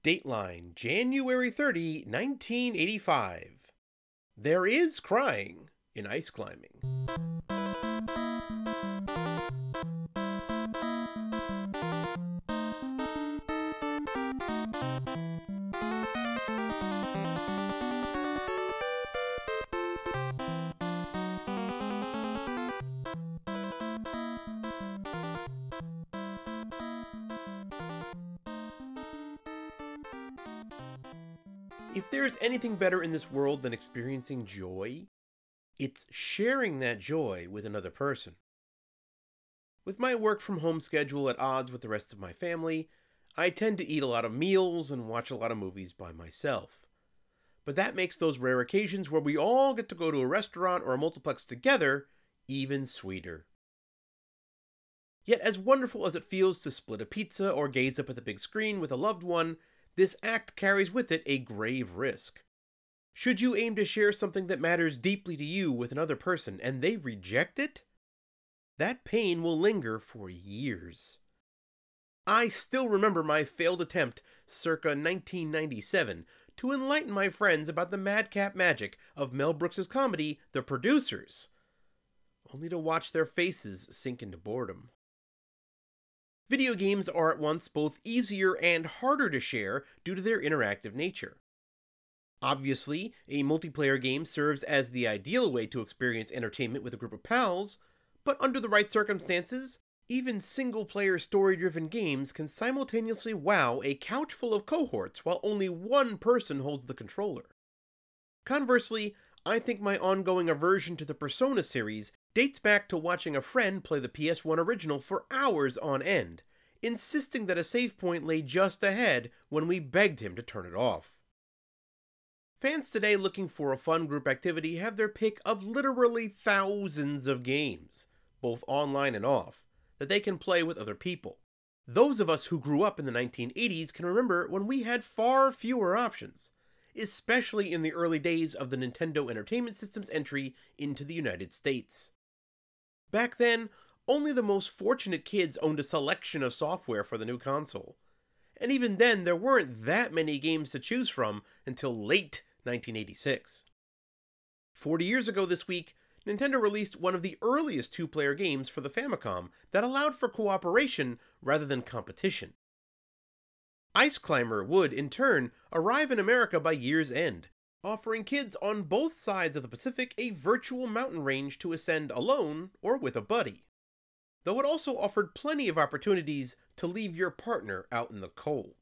Dateline, January 30, 1985. There is crying in ice climbing. If there's anything better in this world than experiencing joy, it's sharing that joy with another person. With my work from home schedule at odds with the rest of my family, I tend to eat a lot of meals and watch a lot of movies by myself. But that makes those rare occasions where we all get to go to a restaurant or a multiplex together even sweeter. Yet as wonderful as it feels to split a pizza or gaze up at the big screen with a loved one, this act carries with it a grave risk. Should you aim to share something that matters deeply to you with another person and they reject it, that pain will linger for years. I still remember my failed attempt, circa 1997, to enlighten my friends about the madcap magic of Mel Brooks's comedy, The Producers, only to watch their faces sink into boredom. Video games are at once both easier and harder to share due to their interactive nature. Obviously, a multiplayer game serves as the ideal way to experience entertainment with a group of pals, but under the right circumstances, even single-player story-driven games can simultaneously wow a couch full of cohorts while only one person holds the controller. Conversely, I think my ongoing aversion to the Persona series dates back to watching a friend play the PS1 original for hours on end, insisting that a save point lay just ahead when we begged him to turn it off. Fans today looking for a fun group activity have their pick of literally thousands of games, both online and off, that they can play with other people. Those of us who grew up in the 1980s can remember when we had far fewer options, especially in the early days of the Nintendo Entertainment System's entry into the United States. Back then, only the most fortunate kids owned a selection of software for the new console, and even then there weren't that many games to choose from until late 1986. 40 years ago this week, Nintendo released one of the earliest two-player games for the Famicom that allowed for cooperation rather than competition. Ice Climber would, in turn, arrive in America by year's end, offering kids on both sides of the Pacific a virtual mountain range to ascend alone or with a buddy, though it also offered plenty of opportunities to leave your partner out in the cold.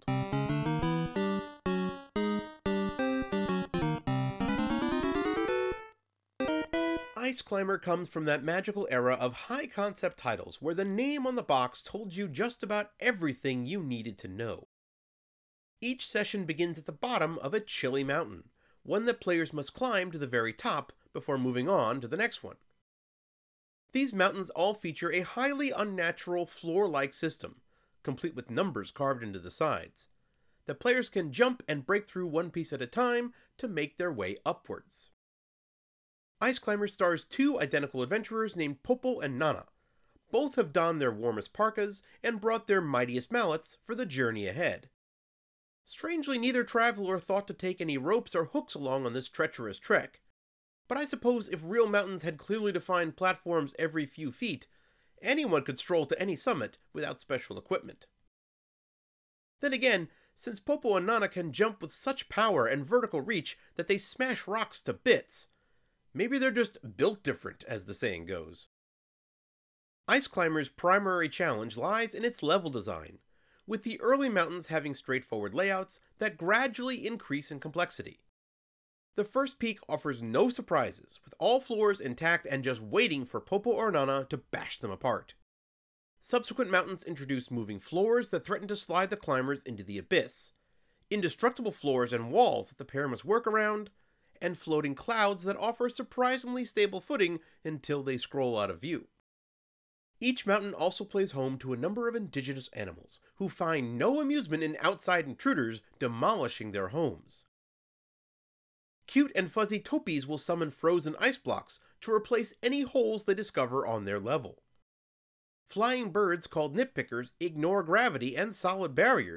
Ice Climber comes from that magical era of high-concept titles where the name on the box told you just about everything you needed to know. Each session begins at the bottom of a chilly mountain, one that players must climb to the very top before moving on to the next one. These mountains all feature a highly unnatural floor-like system, complete with numbers carved into the sides, that players can jump and break through one piece at a time to make their way upwards. Ice Climber stars two identical adventurers named Popo and Nana. Both have donned their warmest parkas and brought their mightiest mallets for the journey ahead. Strangely, neither traveler thought to take any ropes or hooks along on this treacherous trek, but I suppose if real mountains had clearly defined platforms every few feet, anyone could stroll to any summit without special equipment. Then again, since Popo and Nana can jump with such power and vertical reach that they smash rocks to bits, maybe they're just built different, as the saying goes. Ice Climber's primary challenge lies in its level design, with the early mountains having straightforward layouts that gradually increase in complexity. The first peak offers no surprises, with all floors intact and just waiting for Popo or Nana to bash them apart. Subsequent mountains introduce moving floors that threaten to slide the climbers into the abyss, indestructible floors and walls that the pair must work around, and floating clouds that offer surprisingly stable footing until they scroll out of view. Each mountain also plays home to a number of indigenous animals, who find no amusement in outside intruders demolishing their homes. Cute and fuzzy topies will summon frozen ice blocks to replace any holes they discover on their level. Flying birds called nitpickers ignore gravity and solid barriers,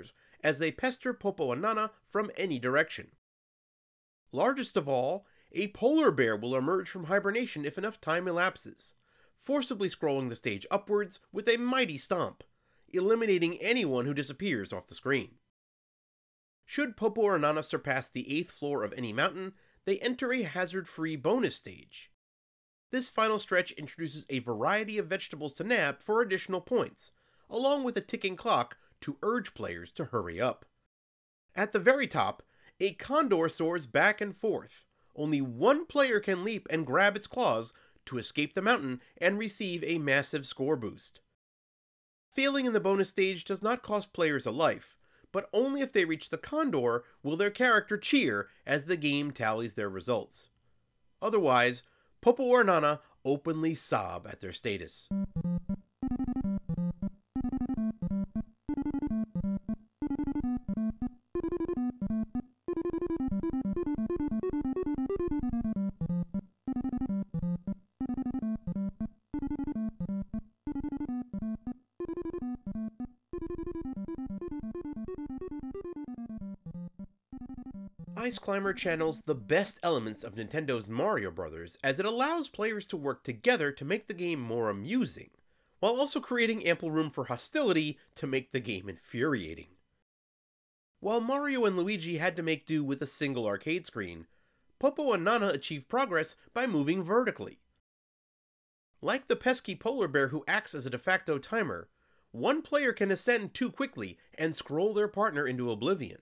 as they pester Popo and Nana from any direction. Largest of all, a polar bear will emerge from hibernation if enough time elapses, forcibly scrolling the stage upwards with a mighty stomp, eliminating anyone who disappears off the screen. Should Popo or Nana surpass the 8th floor of any mountain, they enter a hazard-free bonus stage. This final stretch introduces a variety of vegetables to nab for additional points, along with a ticking clock to urge players to hurry up. At the very top, a condor soars back and forth. Only one player can leap and grab its claws to escape the mountain and receive a massive score boost. Failing in the bonus stage does not cost players a life, but only if they reach the condor will their character cheer as the game tallies their results. Otherwise, Popo or Nana openly sob at their status. Ice Climber channels the best elements of Nintendo's Mario Bros. As it allows players to work together to make the game more amusing, while also creating ample room for hostility to make the game infuriating. While Mario and Luigi had to make do with a single arcade screen, Popo and Nana achieved progress by moving vertically. Like the pesky polar bear who acts as a de facto timer, one player can ascend too quickly and scroll their partner into oblivion.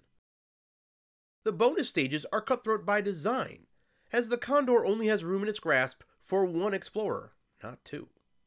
The bonus stages are cutthroat by design, as the condor only has room in its grasp for one explorer, not two.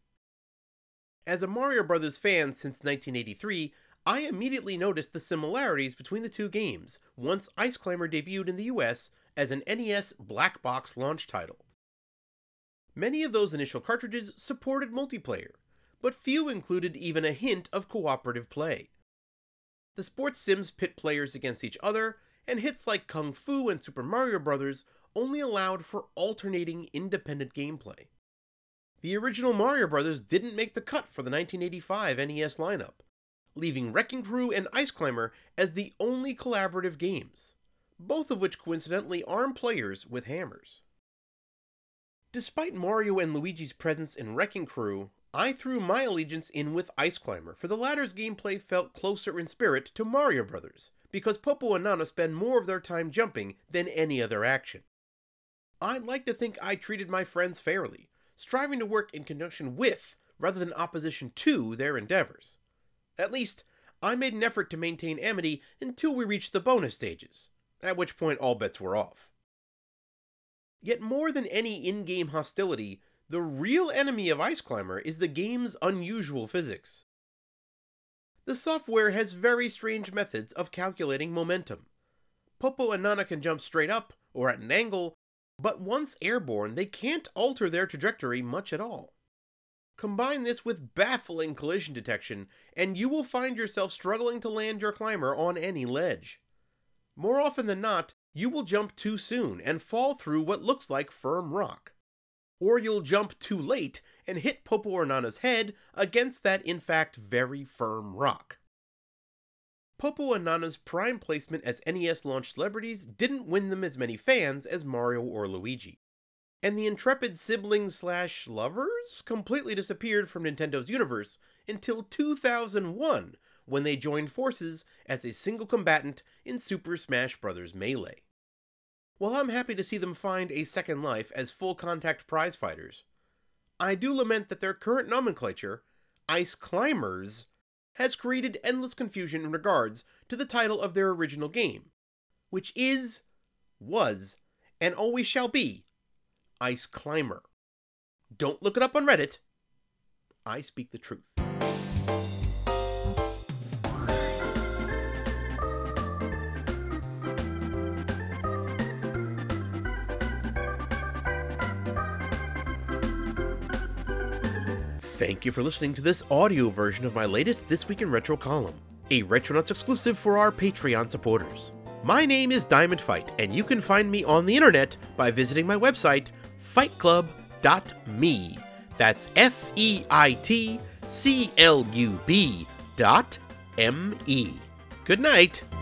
As a Mario Bros. Fan since 1983, I immediately noticed the similarities between the two games once Ice Climber debuted in the US as an NES black box launch title. Many of those initial cartridges supported multiplayer, but few included even a hint of cooperative play. The sports sims pit players against each other, and hits like Kung Fu and Super Mario Bros. Only allowed for alternating independent gameplay. The original Mario Bros. Didn't make the cut for the 1985 NES lineup, leaving Wrecking Crew and Ice Climber as the only collaborative games, both of which coincidentally arm players with hammers. Despite Mario and Luigi's presence in Wrecking Crew, I threw my allegiance in with Ice Climber, for the latter's gameplay felt closer in spirit to Mario Bros., because Popo and Nana spend more of their time jumping than any other action. I'd like to think I treated my friends fairly, striving to work in conjunction with, rather than opposition to, their endeavors. At least, I made an effort to maintain amity until we reached the bonus stages, at which point all bets were off. Yet more than any in-game hostility, the real enemy of Ice Climber is the game's unusual physics. The software has very strange methods of calculating momentum. Popo and Nana can jump straight up, or at an angle, but once airborne, they can't alter their trajectory much at all. Combine this with baffling collision detection, and you will find yourself struggling to land your climber on any ledge. More often than not, you will jump too soon and fall through what looks like firm rock. Or you'll jump too late and hit Popo or Nana's head against that in fact very firm rock. Popo and Nana's prime placement as NES launch celebrities didn't win them as many fans as Mario or Luigi, and the intrepid siblings/lovers completely disappeared from Nintendo's universe until 2001, when they joined forces as a single combatant in Super Smash Bros. Melee. While I'm happy to see them find a second life as full-contact prize fighters, I do lament that their current nomenclature, Ice Climbers, has created endless confusion in regards to the title of their original game, which is, was, and always shall be, Ice Climber. Don't look it up on Reddit. I speak the truth. Thank you for listening to this audio version of my latest This Week in Retro column, a Retronauts exclusive for our Patreon supporters. My name is Diamond Fight, and you can find me on the internet by visiting my website, fightclub.me. That's FEITCLUB.me. Good night.